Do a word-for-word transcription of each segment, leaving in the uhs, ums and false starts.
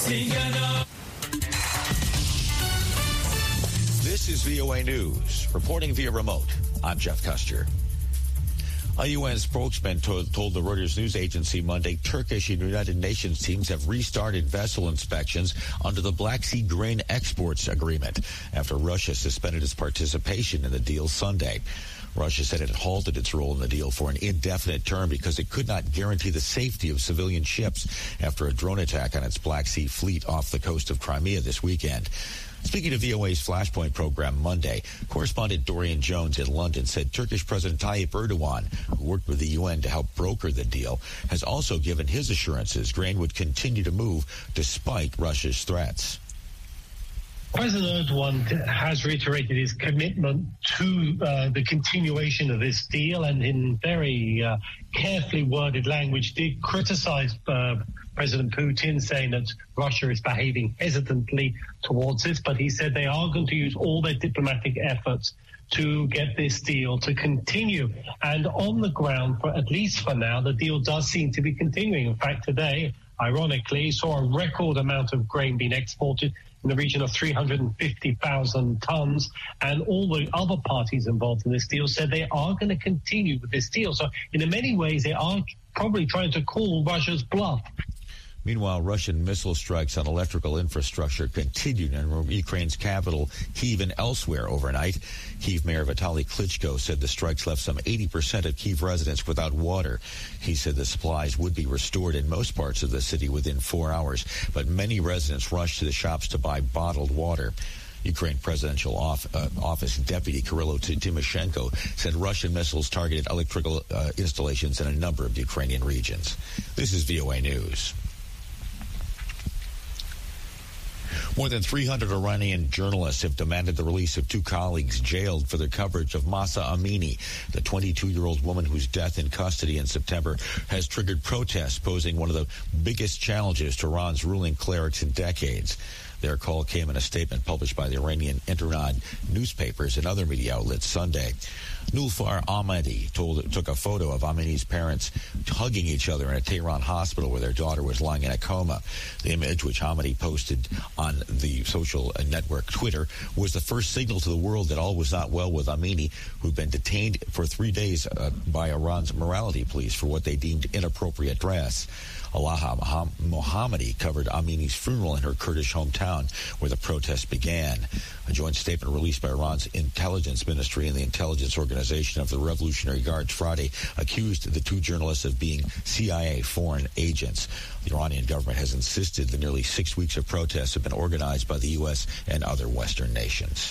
This is V O A News. Reporting via remote, I'm Jeff Custer. A U N spokesman told, told the Reuters news agency Monday Turkish and United Nations teams have restarted vessel inspections under the Black Sea Grain Exports Agreement after Russia suspended its participation in the deal Sunday. Russia said it had halted its role in the deal for an indefinite term because it could not guarantee the safety of civilian ships after a drone attack on its Black Sea fleet off the coast of Crimea this weekend. Speaking to V O A's Flashpoint program Monday, correspondent Dorian Jones in London said Turkish President Tayyip Erdogan, who worked with the U N to help broker the deal, has also given his assurances grain would continue to move despite Russia's threats. President Erdogan has reiterated his commitment to uh, the continuation of this deal and in very uh, carefully worded language did criticize uh, President Putin, saying that Russia is behaving hesitantly towards this, but he said they are going to use all their diplomatic efforts to get this deal to continue. And on the ground, for at least for now, the deal does seem to be continuing. In fact, today, ironically, saw a record amount of grain being exported in the region of three hundred fifty thousand tons, and all the other parties involved in this deal said they are going to continue with this deal. So in many ways, they are probably trying to call Russia's bluff. Meanwhile, Russian missile strikes on electrical infrastructure continued in Ukraine's capital, Kyiv, and elsewhere overnight. Kyiv Mayor Vitaly Klitschko said the strikes left some eighty percent of Kyiv residents without water. He said the supplies would be restored in most parts of the city within four hours, but many residents rushed to the shops to buy bottled water. Ukraine Presidential off, uh, Office Deputy Kyrylo Tymoshenko said Russian missiles targeted electrical uh, installations in a number of Ukrainian regions. This is V O A News. More than three hundred Iranian journalists have demanded the release of two colleagues jailed for their coverage of Mahsa Amini, the twenty-two-year-old woman whose death in custody in September has triggered protests, posing one of the biggest challenges to Iran's ruling clerics in decades. Their call came in a statement published by the Iranian Internet newspapers and other media outlets Sunday. Nulfar Ahmadi told, took a photo of Amini's parents hugging each other in a Tehran hospital where their daughter was lying in a coma. The image, which Ahmadi posted on the social network Twitter, was the first signal to the world that all was not well with Amini, who'd been detained for three days uh, by Iran's morality police for what they deemed inappropriate dress. Alaha Mohammadi covered Amini's funeral in her Kurdish hometown where the protest began. A joint statement released by Iran's intelligence ministry and the intelligence organization of the Revolutionary Guards Friday accused the two journalists of being C I A foreign agents. The Iranian government has insisted the nearly six weeks of protests have been organized by the U S and other Western nations.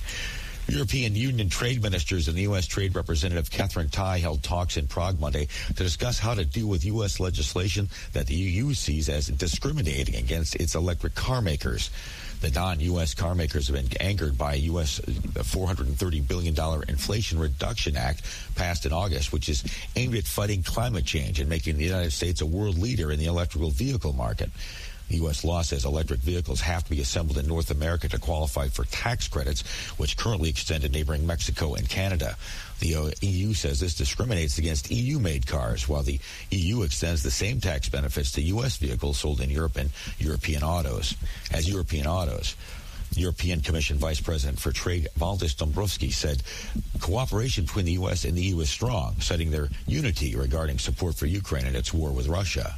European Union trade ministers and the U S Trade Representative Catherine Tai held talks in Prague Monday to discuss how to deal with U S legislation that the E U sees as discriminating against its electric car makers. The non-U S car makers have been angered by a U S four hundred thirty billion dollars Inflation Reduction Act passed in August, which is aimed at fighting climate change and making the United States a world leader in the electrical vehicle market. The U S law says electric vehicles have to be assembled in North America to qualify for tax credits, which currently extend to neighboring Mexico and Canada. The E U says this discriminates against E U-made cars, while the E U extends the same tax benefits to U S vehicles sold in Europe and European autos. As European autos, European Commission Vice President for Trade Valdis Dombrovskis said cooperation between the U S and the E U is strong, citing their unity regarding support for Ukraine in its war with Russia.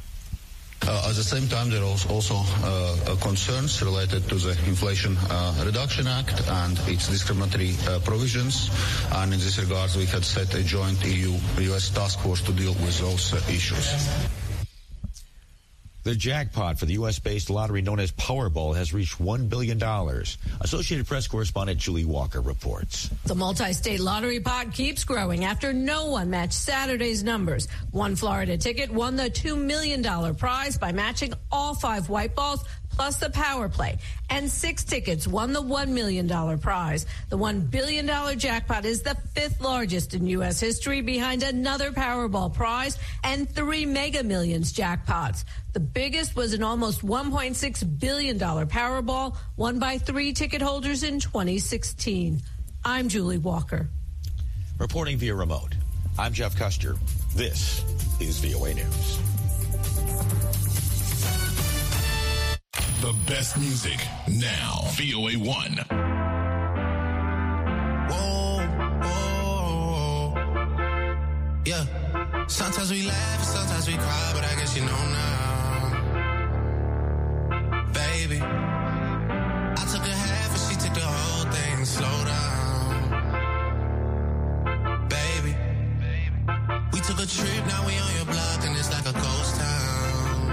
Uh, at the same time, there are also uh, concerns related to the Inflation uh, Reduction Act and its discriminatory uh, provisions. And in this regard, we had set a joint E U-U S task force to deal with those uh, issues. The jackpot for the U S-based lottery known as Powerball has reached one billion dollars. Associated Press correspondent Julie Walker reports. The multi-state lottery pot keeps growing after no one matched Saturday's numbers. One Florida ticket won the two million dollars prize by matching all five white balls plus the power play. And six tickets won the one million dollars prize. The one billion dollars jackpot is the fifth largest in U S history, behind another Powerball prize and three Mega Millions jackpots. The biggest was an almost one point six billion dollars Powerball won by three ticket holders in twenty sixteen. I'm Julie Walker. Reporting via remote, I'm Jeff Custer. This is V O A News. The best music now. V O A one. Whoa, whoa, yeah. Sometimes we laugh and sometimes we cry, but I guess you know now, baby. I took a half and she took the whole thing. Slow down, baby. We took a trip, now we on your block and it's like a ghost town,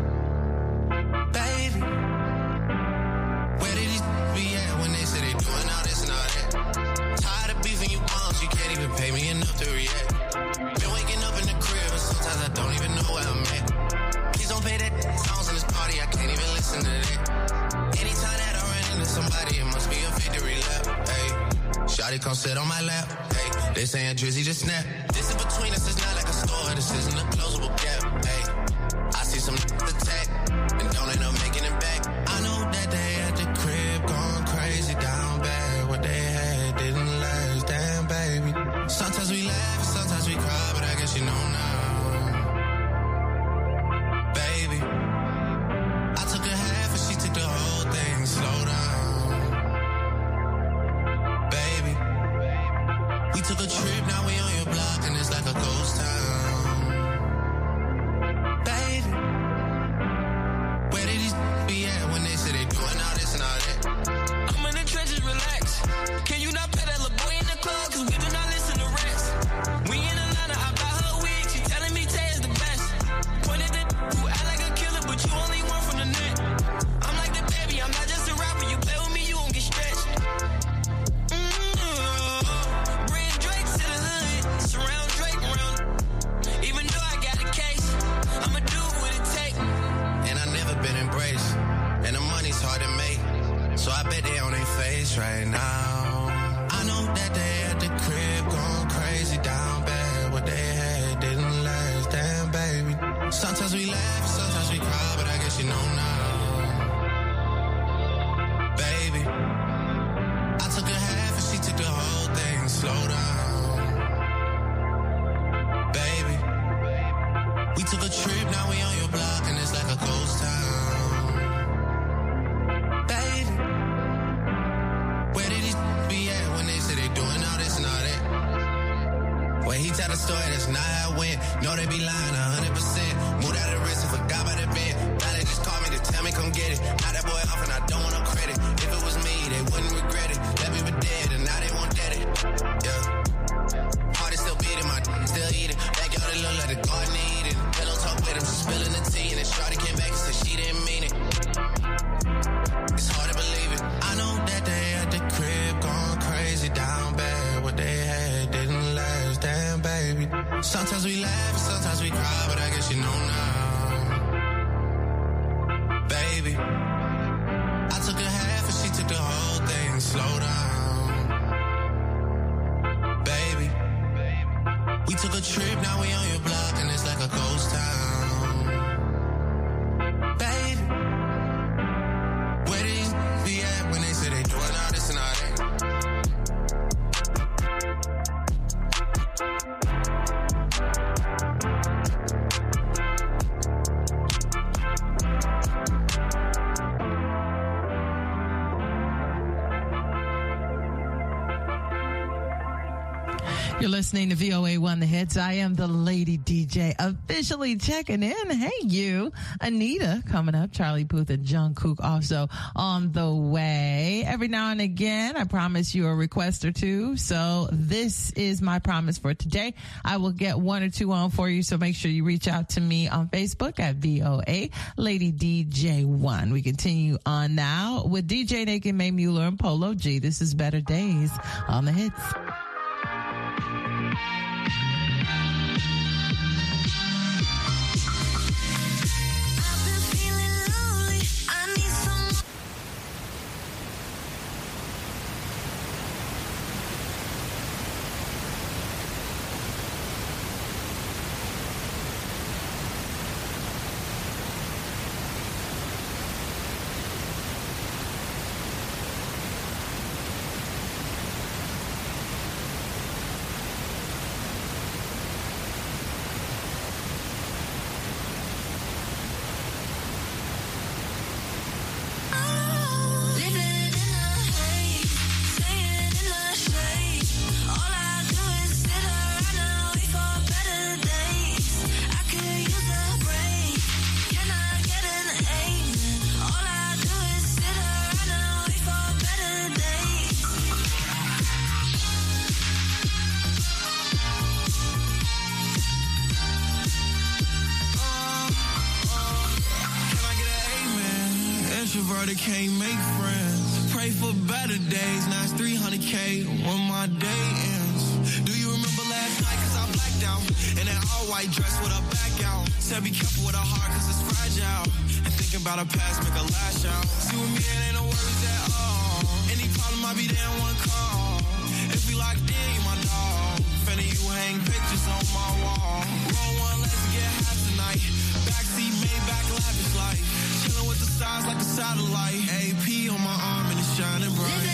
baby. Where did these be at when they say they doing all this and all that? Tired of beefing you bums, you can't even pay me enough to react. Been waking up in the crib and sometimes I don't even know where I'm at. Please don't play that songs in this party, I can't even listen to that. Anytime that I run into somebody, it must be a victory lap. Hey, shawty come sit on my lap. Hey, they saying Drizzy just snap. This in between us is not like a store, this isn't a closable gap. Hey, I see some attack and don't end up making it back. I know that they at the crib going crazy down bad. What they had didn't last, damn baby. Sometimes we laugh and sometimes we cry, but I guess you know now, baby. I took a half and she took the whole thing. Slow down, baby. We took a trip, now we on your block and it's like a ghost town, baby. Where did these be at when they say they doing all this and all that? I'm in the trenches, relax. Can you not pay that little boy in the club? Cause we do not listen to rats. We in Atlanta, I buy her wig. She telling me Tay is the best. Pointed at who act like a killer, but you only one from the net. I'm like the baby, I'm not just a rapper. You play with me, you won't get stretched. Mm-hmm. Bring Drake to the hood, surround Drake around. Even though I got a case, I'ma do what it take. And I never been embraced, and the money's hard to make. So I bet they on their face right now. I know that they at the crib going crazy down bad. What they had didn't last, damn baby. Sometimes we laugh, sometimes we cry, but I guess you know now, baby. I took a half and she took the whole thing. Slow down, baby. We took a trip, now we on your block and it's like a ghost town, baby. Where did these be at when they say they doing all this and all that? When he tell the story, that's not how it went. No, they be lying one hundred percent. Moved out of the wrist and forgot about the bed. Now they just call me to tell me come get it. Now that boy off and I don't want no credit. If it was me, they wouldn't regret it. Left me for dead and now they won't dead it. Yeah. Heart is still beating, my d- still eating. Backyard it look like the garden eating. Pillow talk with him, she spilling the tea. And then Shawty came back and said she didn't mean it. It's hard to believe it. I know that they at the crib going crazy down bad. What they had didn't last, damn baby. Sometimes we laugh and sometimes we cry, but I guess you know now, baby. I took a half and she took the whole thing. Slow down, baby. We took a trip, now we on your block and it's like a ghost town, baby. Where these be at when they say they doing all this and all that? You're listening to V O A one The Hits. I am the Lady D J, officially checking in. Hey, you. Anita coming up. Charlie Puth and Jungkook also on the way. Every now and again, I promise you a request or two. So this is my promise for today. I will get one or two on for you. So make sure you reach out to me on Facebook at V O A Lady D J one. We continue on now with D J Naked, May Mueller, and Polo G. This is Better Days on The Hits. introverted, can't make friends. Pray for better days, now it's three hundred K when my day ends. Do you remember last night, cause I blacked out, in that all-white dress with a back out. Said be careful with a heart, cause it's fragile, and thinking about a past make a lash out. See with me, it ain't no worries at all. Any problem, I'll be there in one call. If we locked in, you my dog. Finna you hang pictures on my wall. Roll one, let's get high tonight. Backseat, Maybach, lavish life. Chillin' with the stars like a satellite. A P on my arm and it's shining bright.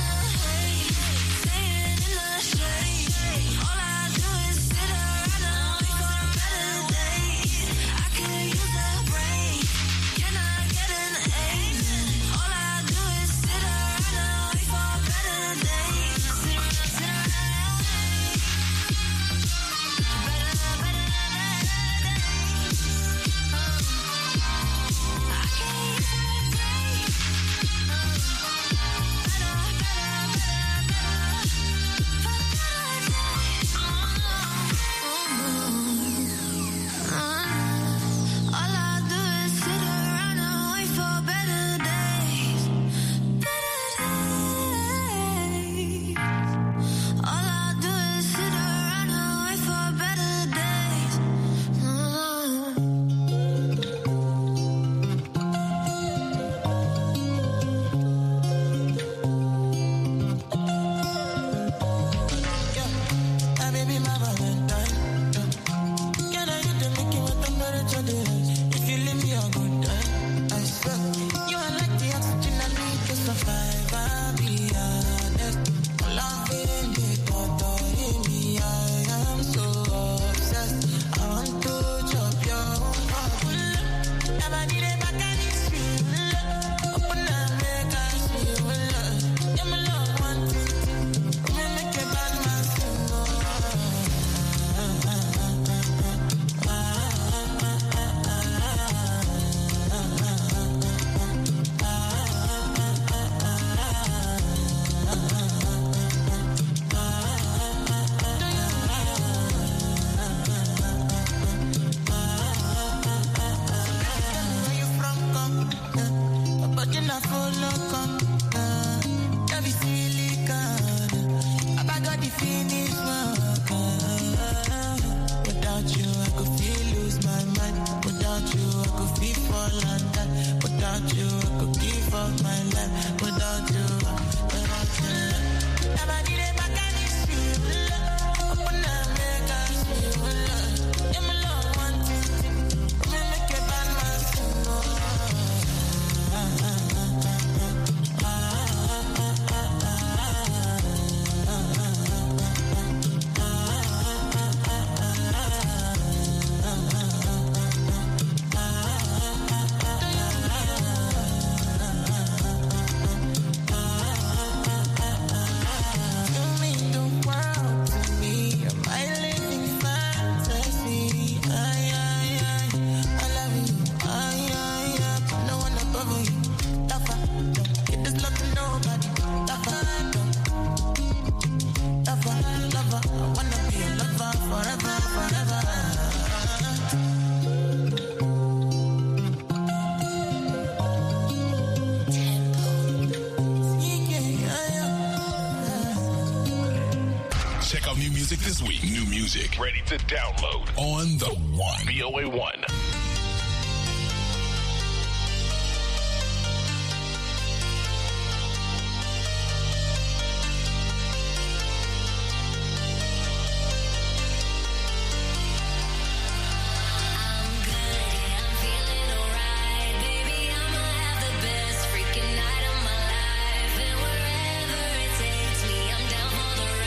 This week, new music ready to download on the One. V O A one.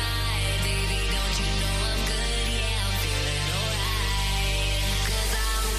I'm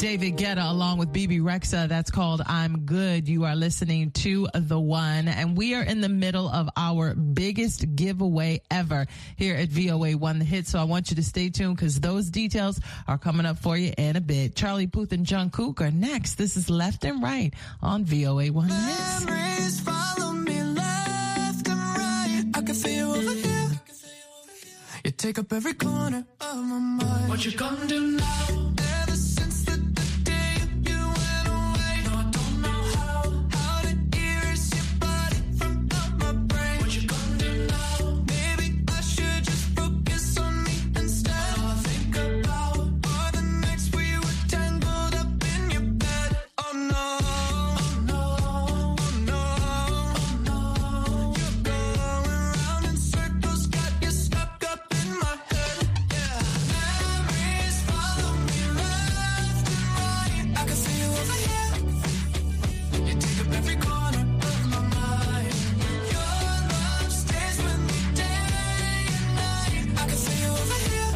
David Guetta along with B B Rexha. That's called I'm Good. You are listening to The One, and we are in the middle of our biggest giveaway ever here at V O A One The Hit. So I want you to stay tuned because those details are coming up for you in a bit. Charlie Puth and Jungkook are next. This is Left and Right on V O A One The Hit. Memories follow me left and right. I can feel you over here. You take up every corner of my mind. What you gonna do now? Ever since the, the day you went away, no, I don't know how, how to erase your body from out my brain. What you gonna do now? Maybe I should just focus on me instead. All I think about are the nights we were tangled up in your bed. Oh no, oh no, oh no, oh no. You're going round in circles, got you stuck up in my head. Yeah, memories follow me left and right. I can see you over here. You take up every corner of my mind. Your love stays with me day and night. I can see you over here.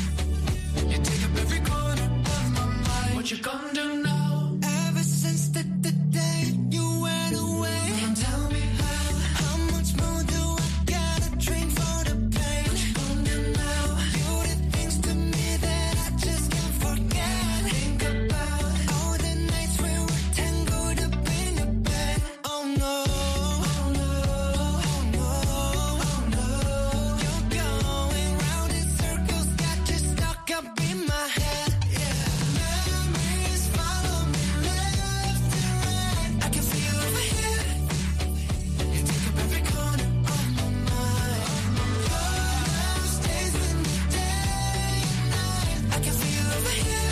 You take up every corner of my mind. What you gonna do now? Ever since the, the day you went away, tell me how, how much more do I gotta drink for the pain? What you gonna do now? You did things to me that I just can't forget. Think about all the nights we were tangled up in your bed. Oh no, oh no, oh no, oh no. You're going round in circles, got you stuck up in my head. Yeah, memories follow me left and right. I can feel you over here. You take up every corner of my mind. Your love stays with me day and night. I can feel you over here.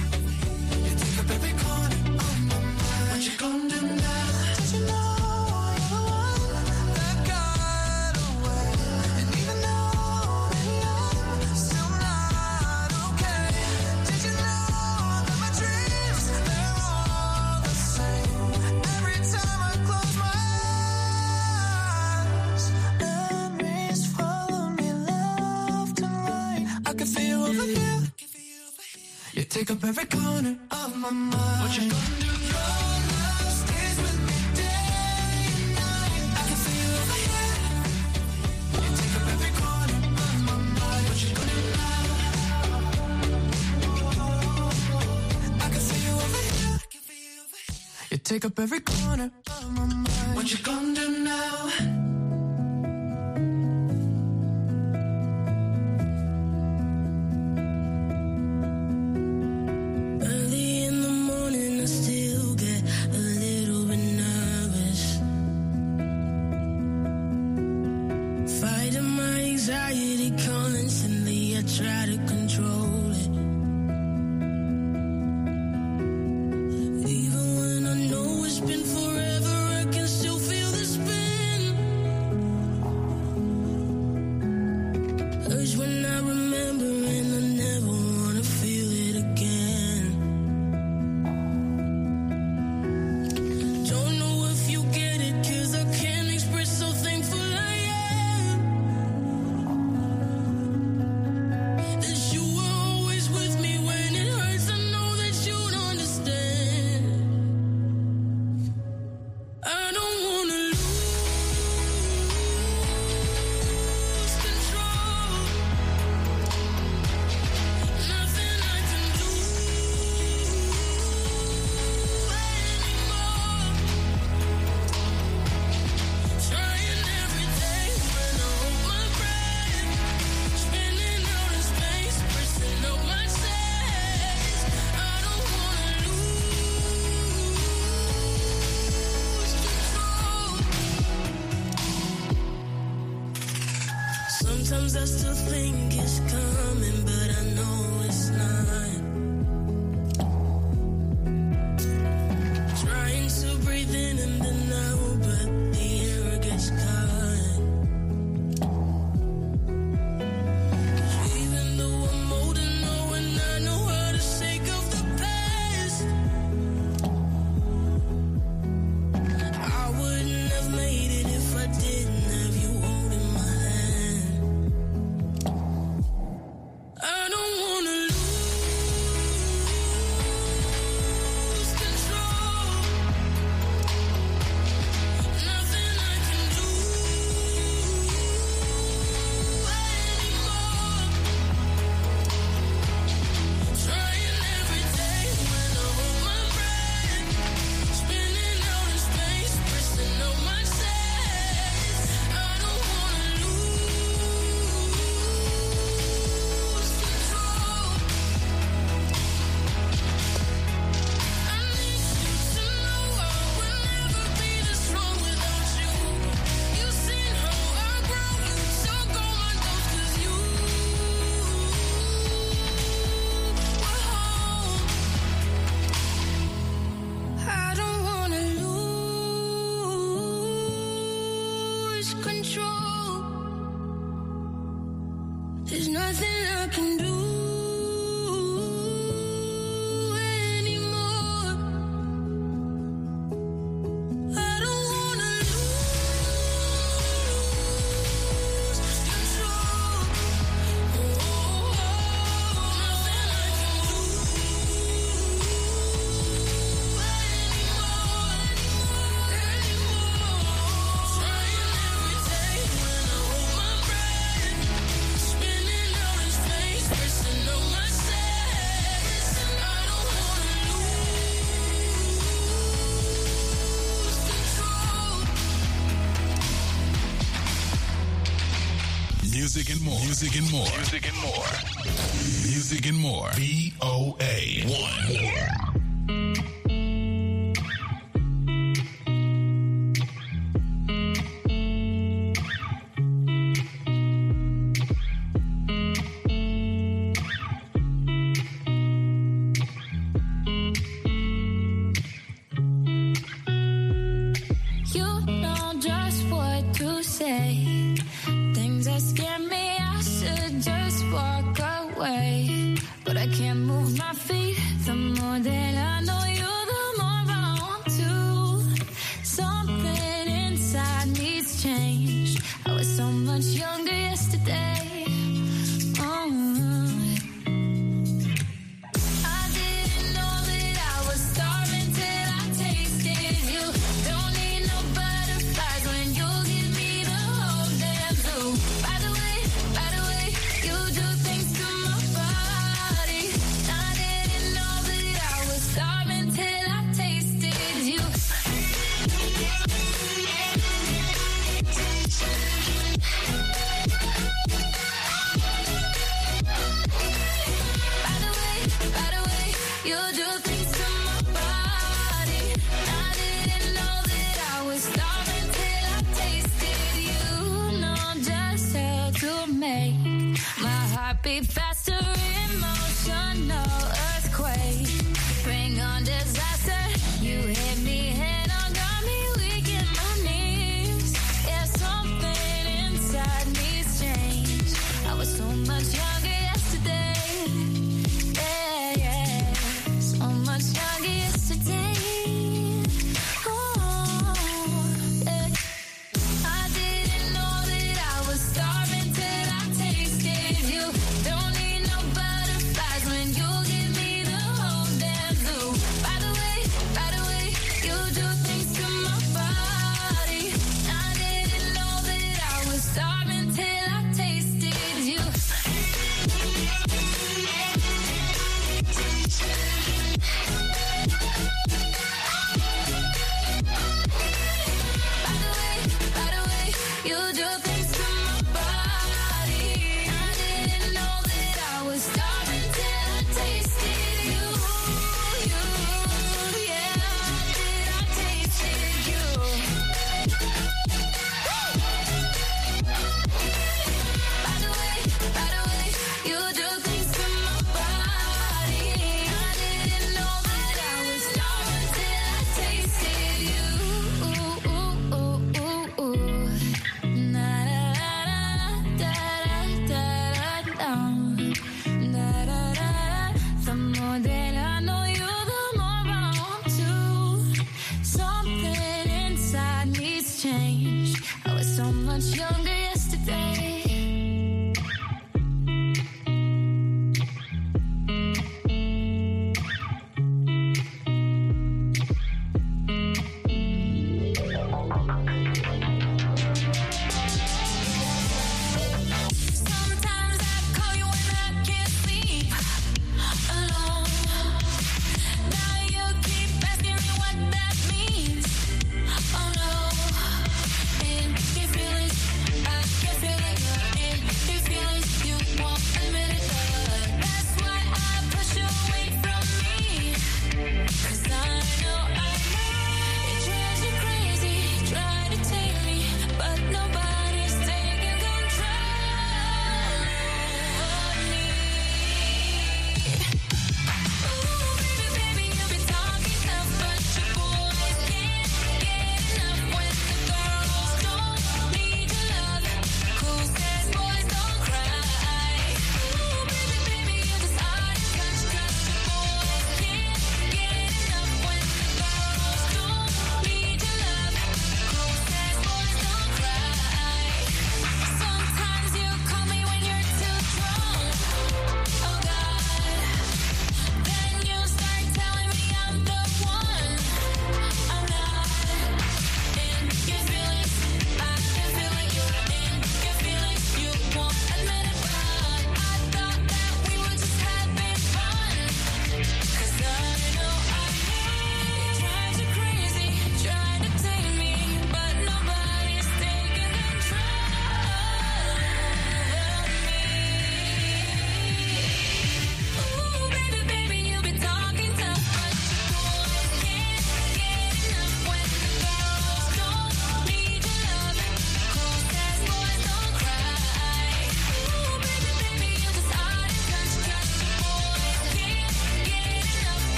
You take up every corner of my mind. What you gonna do now? Did you know you're the one that got away? And even though that I'm still not okay, did you know that my dreams, they're all the same? Every time I close my eyes, memories follow me left and right. I can feel you over here. You take up every corner of my mind. What you gonna do? Your love stays with me day and night. I can feel you over here. You take up every corner of my mind. What you gonna do now? I can feel you over here. You take up every corner of my mind. What you gonna do now? Early in the morning, I still get a little bit nervous. Fighting my anxiety constantly, I try to control it. Even when I know it's been forever, I can still feel the spin. Urge when I remember, and I never wanna feel it again. Don't know if you get it, 'cause I can't express how thankful I am that you were always with me when it hurts. I know that you'd understand. I don't wanna lose control. Nothing I can do anymore. Trying every day when I hold my breath. Spinning out in space, pressing up my chest. I don't wanna lose control. Sometimes I still think it's coming, but I know it's not. Trying to breathe in and then out, but the air gets caught. Even though I'm old and know and I know how to shake off the past, I wouldn't have made it if I didn't have you holding my hand. I don't wanna lose There's nothing I can do. Music and more. Music and more. Music and more. Music and more. V O A one.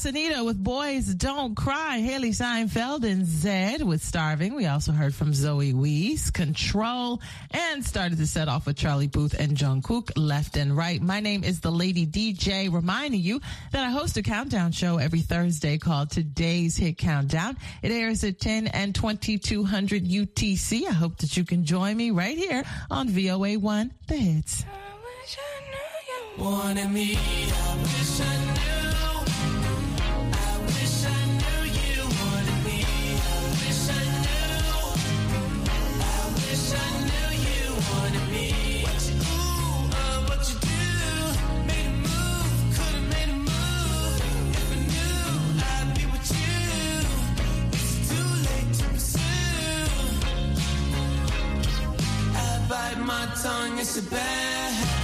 course, Anita with Boys Don't Cry. Haley Seinfeld and Zed with Starving. We also heard from Zoe Wees, Control, and started to set off with Charlie Puth and Jungkook, Left and Right. My name is the Lady D J, reminding you that I host a countdown show every Thursday called Today's Hit Countdown. It airs at ten and twenty-two hundred U T C. I hope that you can join me right here on V O A one, The Hits. Wanted me, I wish I knew. I wish I knew you wanted me. I wish I knew. I wish I knew you wanted me. What you do, uh, what you do? Made a move, could've made a move. If I knew I'd be with you, it's too late to pursue. I bite my tongue, it's a bad habit.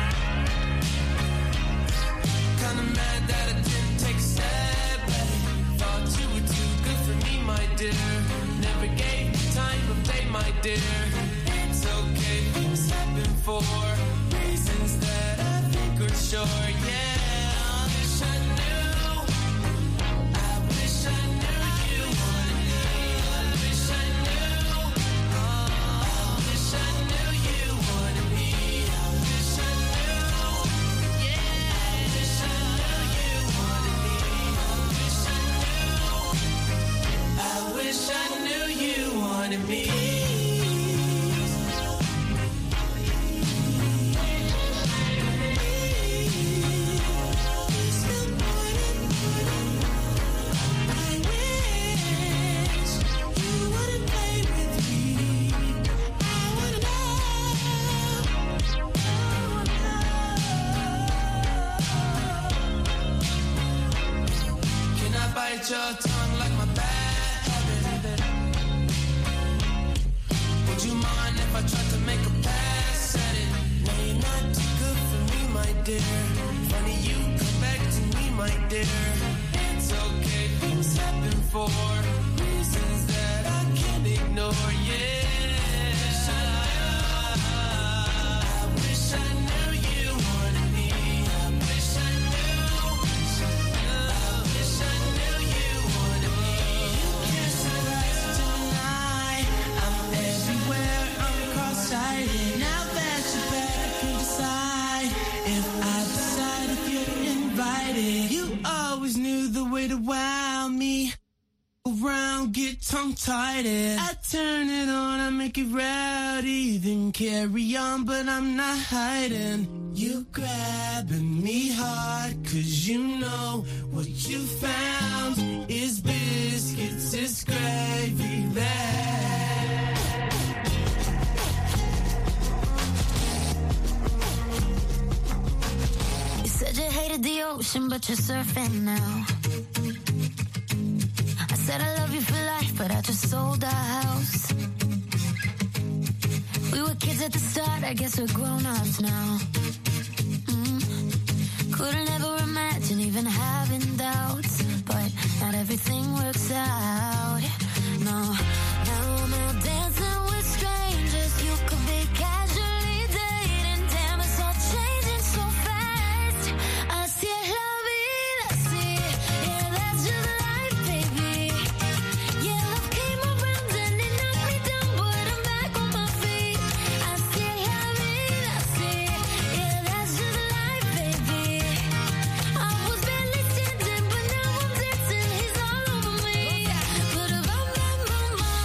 Kinda mad that I didn't take a step back. Thought you were too good for me, my dear. Never gave me time to play, my dear. It's okay, things happen for reasons that I think are sure. Yeah, I wish I knew. I wish I knew you wanted me. I wish I knew. I wish I knew you wanted me. I wish I knew. Yeah. I wish I knew you wanted me. Can I bite your tongue like my bad habit? Would you mind if I tried to make a pass at it? No, you're not too good for me, my dear. Funny you come back to me, my dear. It's okay, things happen for reasons that I can't ignore. Yeah, I wish I knew you wanted me. I wish I knew. I wish I knew you wanted me. You can't surprise tonight. I'm everywhere, I'm cross-sighted. Now that you're back, I can decide if I decide if you're invited. You always knew the way to wow me. Around, get tongue-tied. I turn it on, I make it rowdy. Then carry on, but I'm not hiding. You grabbing me hard, cause you know what you found is biscuits, is gravy bag. You said you hated the ocean, but you're surfing now. I said I love you for life, but I just sold our house. We were kids at the start, I guess we're grown-ups now. Mm. Couldn't ever imagine even having doubts, but not everything works out. No, now I'm out dancing with strangers. You could be casually dating. Damn, it's all changing so fast. Así es la vida, sí. Yeah, that's just life, baby. Yeah, love came around and it knocked me down, but I'm back on my feet. Así es la vida, sí. Yeah, that's just life, baby. I was barely standing, but now I'm dancing. He's all over me. But bum, bum, bum, bum.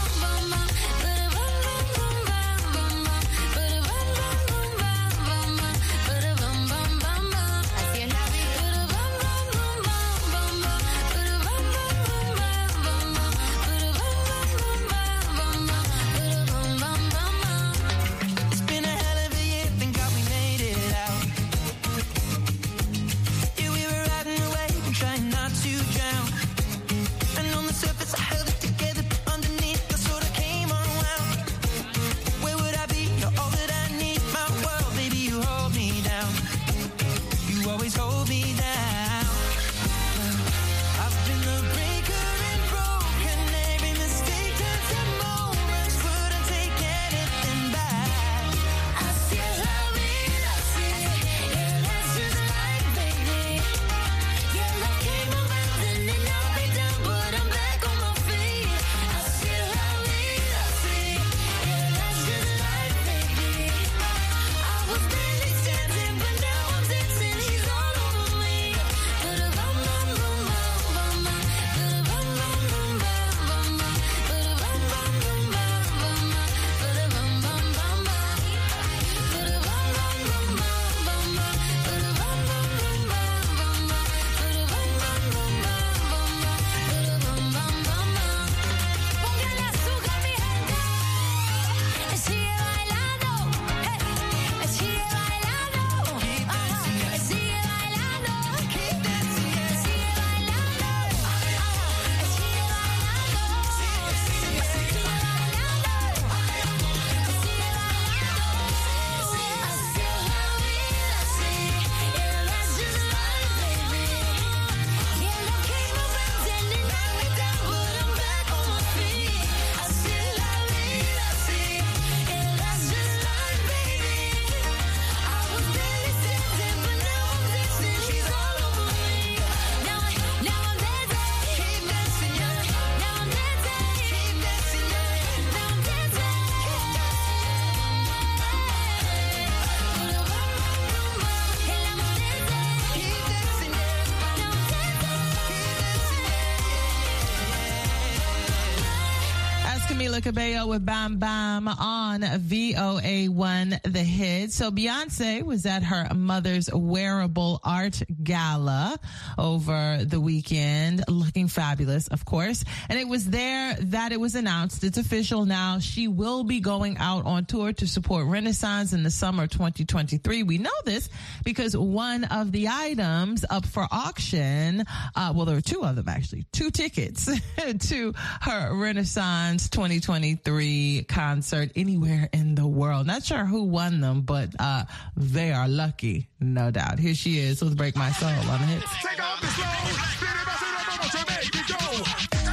Camila Cabello with Bam Bam on V O A one The Hit. So Beyonce was at her mother's wearable art gala over the weekend, looking fabulous, of course. And it was there that it was announced. It's official now. She will be going out on tour to support Renaissance in the summer twenty twenty-three. We know this because one of the items up for auction, uh, well, there were two of them actually, two tickets to her Renaissance twenty twenty-three concert anywhere in the world. Not sure who won them, but uh, they are lucky, no doubt. Here she is with Break My Soul on the hits. Take off the slow, to make me go.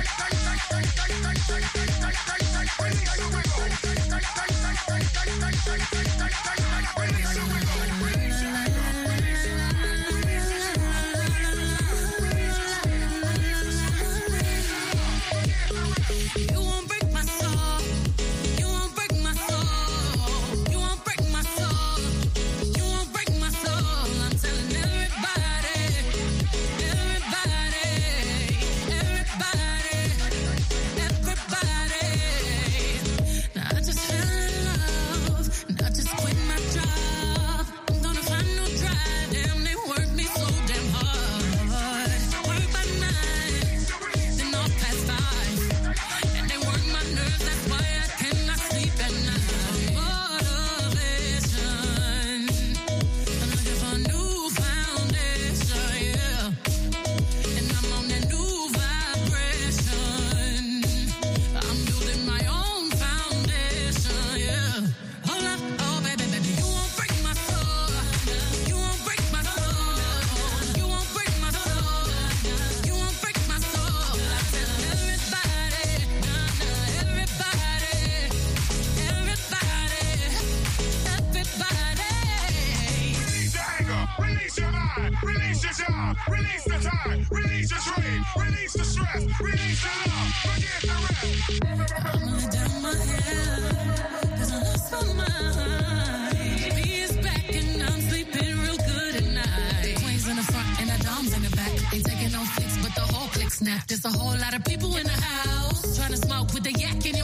Release your job, release the time, release the strain, release the stress, release the love, forget the rest. I'm gonna down my head, cause I lost my mind. B is back and I'm sleeping real good at night. Queens in the front and the doms in the back. Ain't taking no flicks, but the whole click snap. There's a whole lot of people in the house, trying to smoke with the yak in your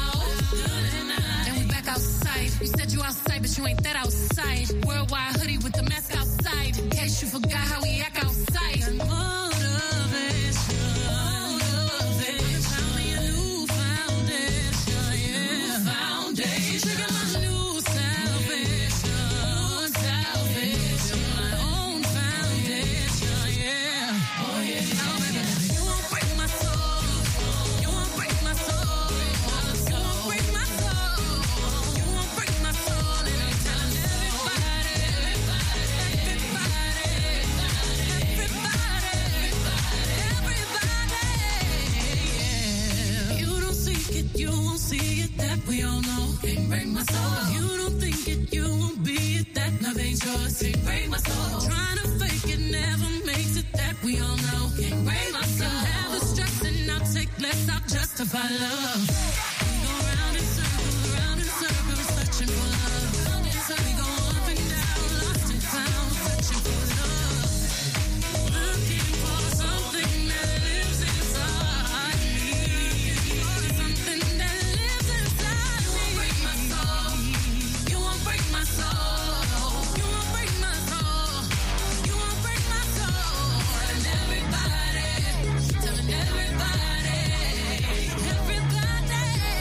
mouth. And we back outside. You said you outside, but you ain't that outside. Worldwide hoodie with the mask outside. In case you forgot how we act outside. Motivation, motivation. Found me a new foundation, yeah. Foundation. Trigger my new salvation, salvation. My own foundation, yeah. Oh yeah. Oh, baby, you won't break my soul. You won't break my soul. You won't break my soul. You won't break my soul. And I'm telling everybody, everybody, everybody, everybody, yeah. You don't seek it, you won't see it, that we all know. Can't break my soul. You don't think it, you won't be it, that love ain't yours. Can't break my soul. Trying to fake it never makes it, that we all know. Can't break my soul. Have the stress and I'll take less, I'll justify love. We go round in circles, round in circles, searching for love. So we go up and down, lost and found, searching for love. Looking for something that lives inside me. Something that lives inside me. You won't break my soul. You won't break my soul. You won't break my soul. You won't break my soul. Telling everybody, telling everybody, everybody.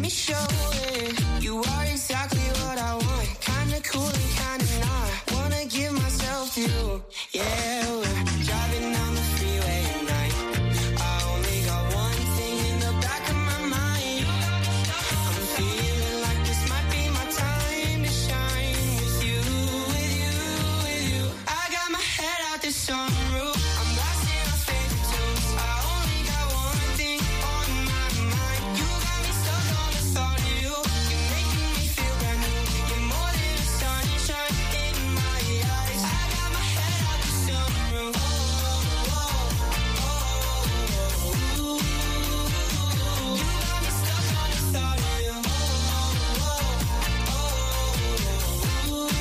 show it. You are exactly what I want. Kinda cool and kinda not. Wanna give myself to you. Yeah, we're driving down the freeway at night. I only got one thing in the back of my mind. I'm feeling like this might be my time to shine with you, with you, with you. I got my head out the sunroof. I'm blasting our favorite tunes. I only got one thing on my mind. You got me stuck on the thought of you. You're making me feel brand new. You're more than the sunshine in my eyes. I got my head out the sunroof. Oh, oh, oh, oh, ooh. You got me stuck on the thought of you. Oh, oh, oh, oh, ooh.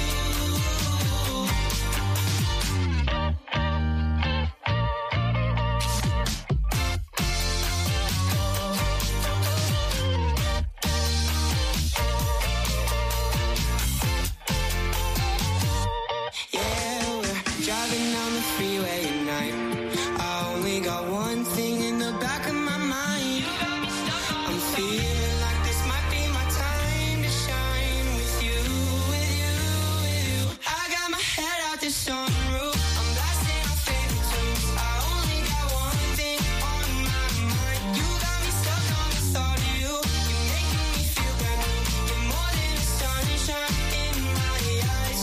Yeah, we're driving down the freeway at night. I only got one thing in the back of my mind. I'm feeling like this might be my time to shine with you, with you, with you. I got my head out the sunroof. I'm blasting our favorite tunes. I only got one thing on my mind. You got me stuck on the thought of you. You're making me feel brand new. You're more than the sunshine in my eyes.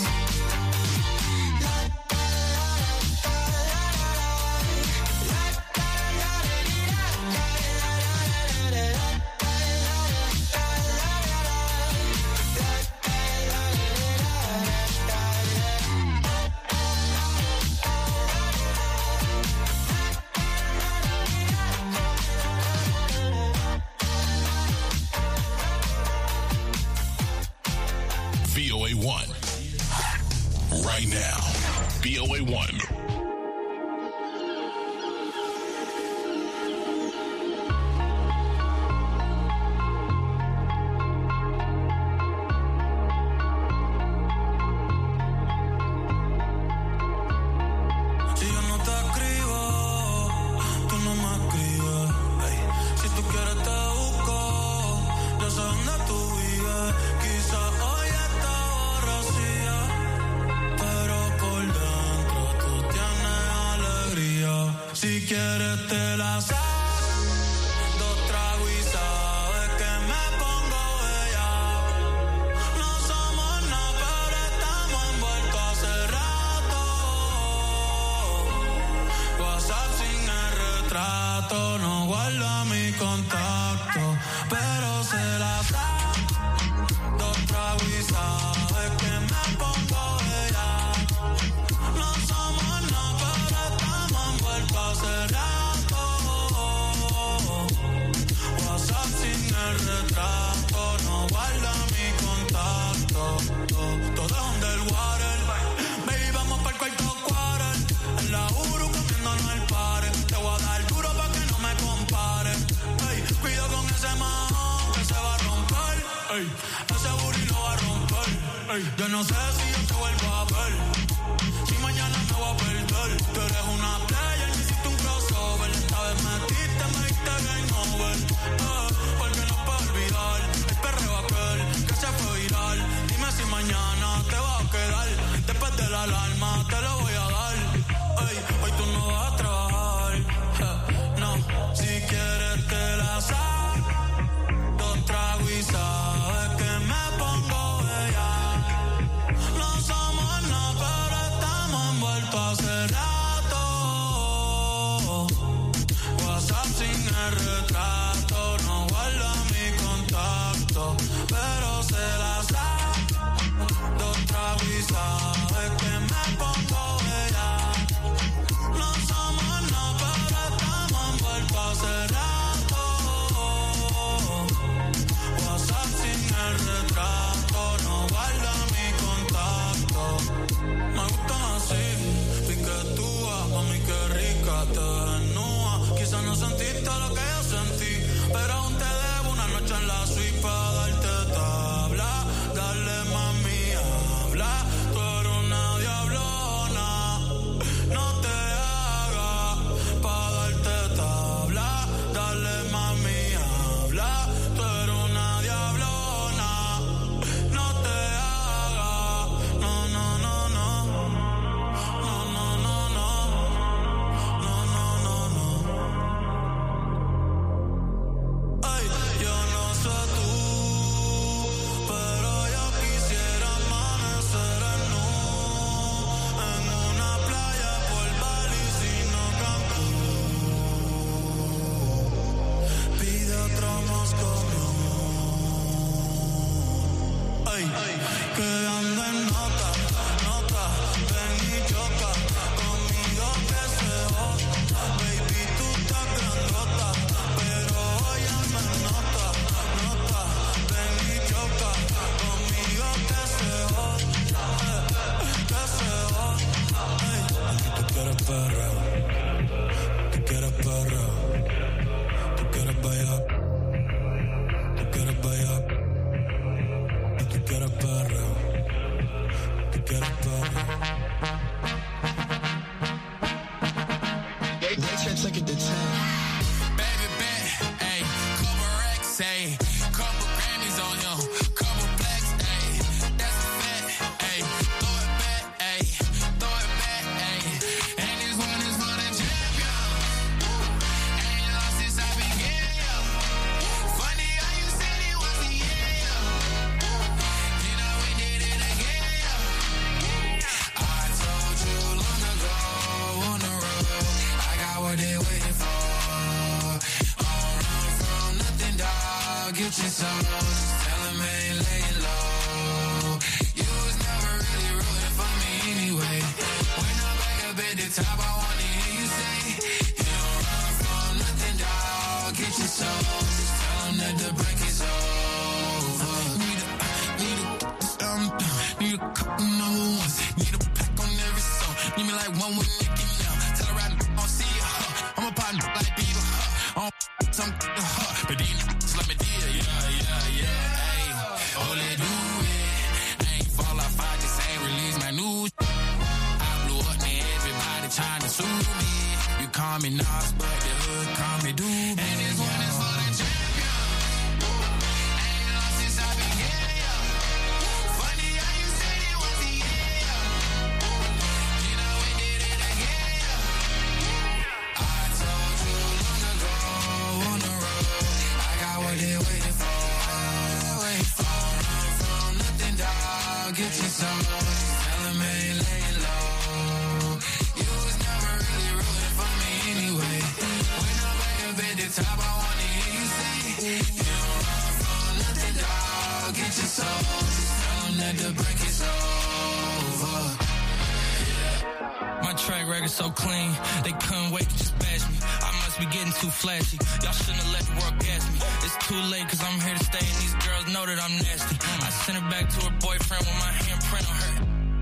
V O A one. Right now. V O A one. Si yo no te escribo, tú no me escribes. Ey, si tú quieres te busco, yo sé dónde tú vives. Quizás hoy está borracía, pero por dentro tú tienes alegría. Si quieres te la saco, dos tragos y sabes que me pongo bella. No somos nada, pero estamos envueltos hace rato. WhatsApp sin el retrato, no guarda mi contacto, pero se la saco. Dos tragos y sabes que me pongo bella. No somos nada, pero estamos envueltos hace rato. WhatsApp sin el retrato, no guarda mi contacto. Todo es underwater. Baby, vamos pa'l cuarto quarter. En la Uru comiéndonos el pare. Te voy a dar duro pa' que no me compare. Ey, cuido con ese mahón que se va a romper. Ey, ese booty lo va a romper. Ey, yo no sé si yo te vuelvo a ver. Si mañana me voy a perder. Tú eres una player, me hiciste un crossover. Esta vez metiste, me diste game over. Ah, porque no puedo olvidar el perreo aquel que se fue viral. Dime si mañana te va a quedar. Después de la alarma te lo voy a dar. Ey, hoy tú no vas a trabajar. Eh, no, si quieres te la saco. Dos tragos y sabes que me pongo bella. No somos nada, pero estamos envueltos hace rato. WhatsApp sin el retrato, no guarda mi contacto, pero se la saco. Dos tragos y sabes que me pongo bella. No somos nada, pero estamos envueltos hace rato. WhatsApp sin el retrato, no guarda mi contacto. Me gustan así, piquetúa, mami que rica, te desnuda. Quizás no sentiste lo que yo sentí, pero aún te debo una noche en la suite para darte tabla. Dale mami, habla, tú eres una diablona. No te hagas para darte tabla. Dale mami, habla, tú eres una diablona. quedando en nota, nota, ven y choca, conmigo que se joda, baby tú estás grandota, pero hoy ando en nota, nota, ven y choca, conmigo que se joda, que se joda, aquí tú quieres perreo, tú quieres perreo, tú quieres bailar, tú quieres bailar. Tú quieres perreo, tú quieres perreo. They took it to ten. Baby, bet, ayy, couple racks, ayy, couple Grammys on him, couple blacks, ayy, that's a fact, ayy, throw it back, ayy, throw it back, ayy, and this one is for the champion, ain't lost since I began, yo, funny how you said it was the end, yo, you know we did it again, yo, I told you long ago on the road, I got what they waiting for. Get your soul, just tell him I ain't laying low. You was never really rooting for me anyway. When I'm back up at the top, I wanna hear you say, you don't run from nothing, dog. Get your soul, just tell him that the break is over. Need a, need a, um, need a couple number ones. Need a pack on every song. Need me like one with Nicki now. Tell her I don't see her. I'm a partner like Bieber, huh? I'm some huh. But these niggas let me deal. Trying to sue me. You call me Nas, but the hood call me Doobie. And this one is for the champion. Ain't lost since I began, yo. Funny how you said it was the end, yo. You know we did it again, yo. I told you long ago on the road, I got what they waiting for. Don't run from nothing, dog. Get your soul. Just tell them I ain't laying low. Top, I wanna hear you say, you don't run from nothing, dog. Get your soul, just tell them that the break is over. My track record so clean, they couldn't wait to just bash me. I must be getting too flashy. Y'all shouldn't have let the world gas me. It's too late, cause I'm here to stay, and these girls know that I'm nasty. I sent her back to her boyfriend with my handprint on her.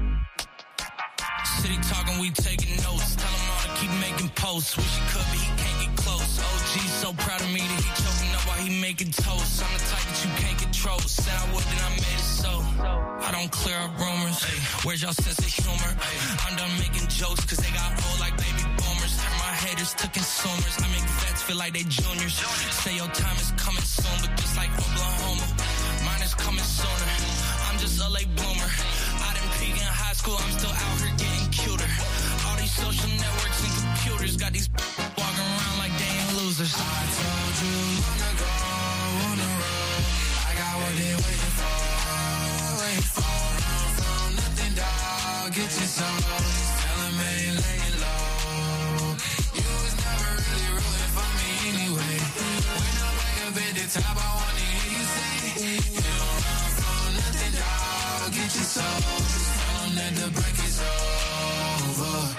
City talking, we taking notes. Tell him all to keep making posts. Wish he could, but he can't get close. O G so proud of me that he choking up while he making toast. I'm the type that you can't control. Said I would, then I made it so. I don't clear up rumors. Where's y'all sense of humor? I'm done making jokes, cause they got old like baby boomers. Turn my haters to consumers. I make vets feel like they juniors. Say your time is coming soon, but just like Oklahoma, mine is coming sooner. I'm just a late bloomer. I didn't peak in high school, I'm still out here getting cuter. All these social networks and computers got these walking around like they ain't losers. I told you long ago on the road, I got what they waiting for. Don't run from nothing, dog. Get your soul, just tell them I ain't laying low. You was never really rooting for me anyway. When I'm back up at the top, I wanna hear you say, you don't run from nothing, dog. Get your soul, just tell them that the break is over.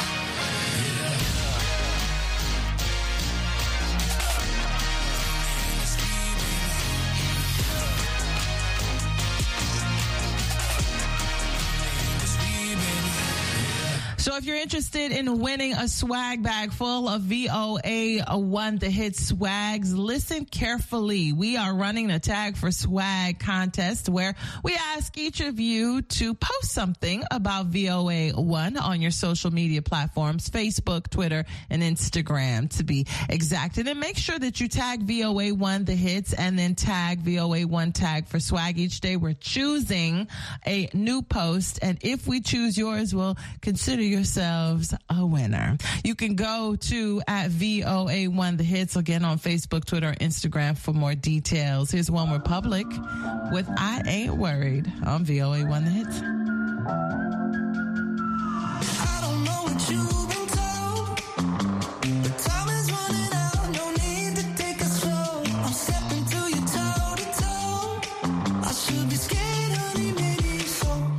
So if you're interested in winning a swag bag full of V O A one The Hit swags, listen carefully. We are running a Tag for Swag contest where we ask each of you to post something about V O A one on your social media platforms, Facebook, Twitter, and Instagram to be exact. And then make sure that you tag V O A one The Hits and then tag V O A one Tag for Swag. Each day we're choosing a new post, and if we choose yours, we'll consider you yourselves a winner. You can go to at V O A one The Hits again on Facebook, Twitter, Instagram for more details. Here's One Republic with I Ain't Worried on V O A one The Hits. I don't know what you've been told, but time is running out, no need to take it slow. I'm stepping to you toe to toe. I should be scared, honey, maybe so.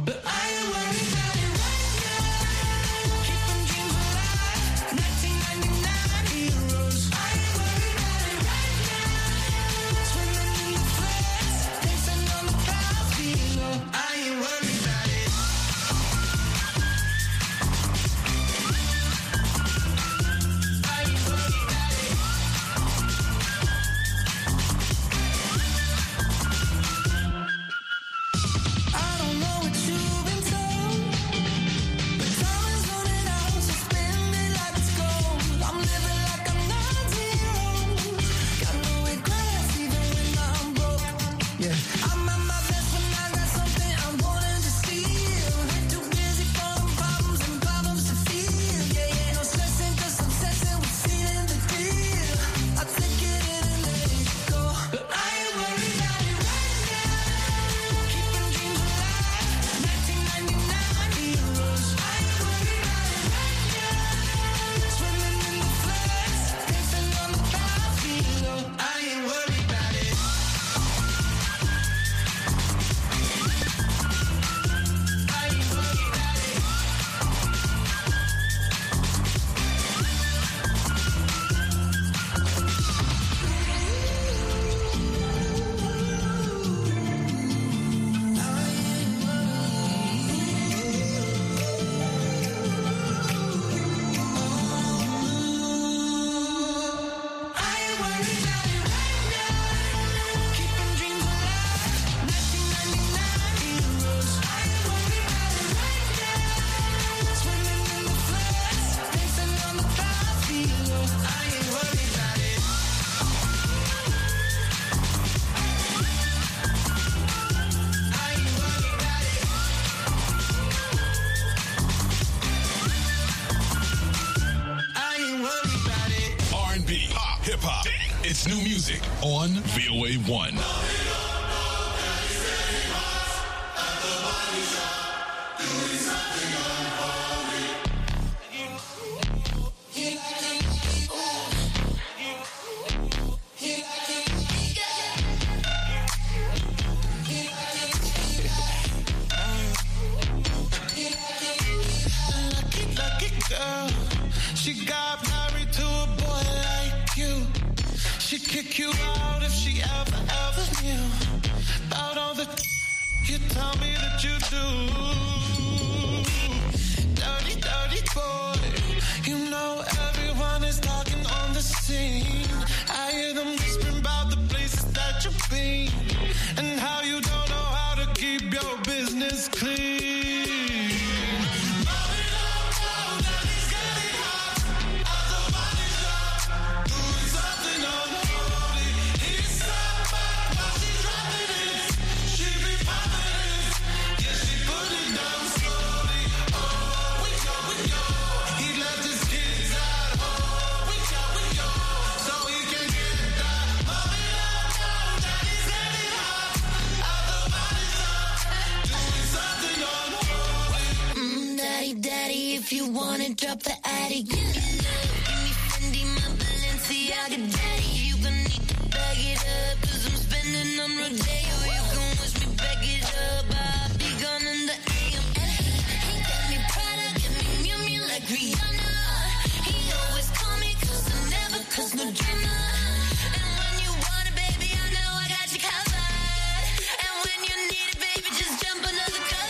on V O A one. Girl, she got married to a boy like you. She'd kick you out if she ever, ever knew about all the you tell me that you do. Dirty, dirty boy. You know everyone is talking on the scene. I hear them whispering about the places that you've been and how you don't know how to keep your business clean. If you wanna drop the attic, give me love, give me Fendi, my Balenciaga daddy. You gon' need to bag it up, cause I'm spending on Rodeo. You gon' wish me back it up, I'll be gone in the A M. He got me Prada, got me Miu Miu like Rihanna. He always call me cause I never cause no drama. And when you want it, baby, I know I got you covered. And when you need it, baby, just jump under the covers.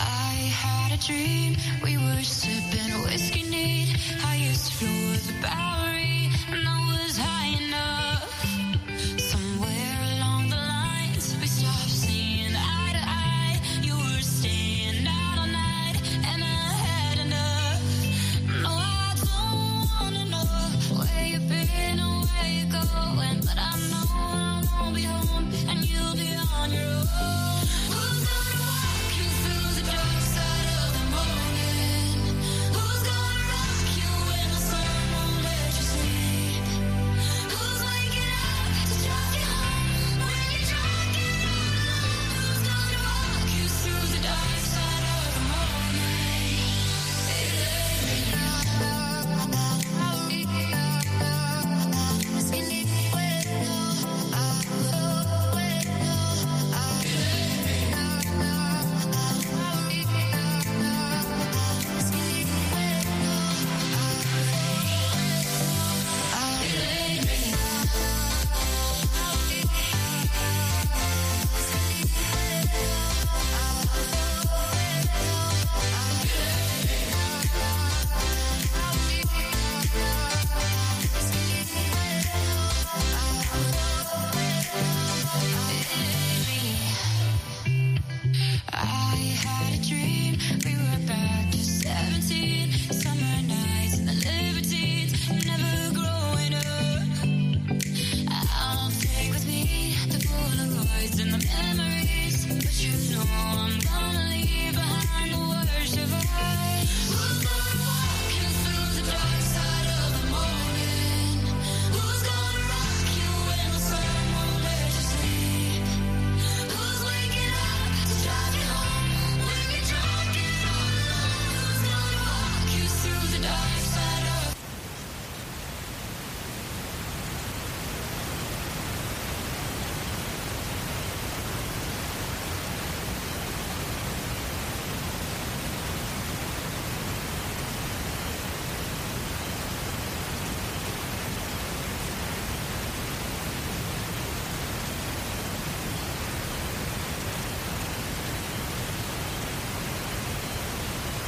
Dream, we were sipping whiskey neat. I used to feel was about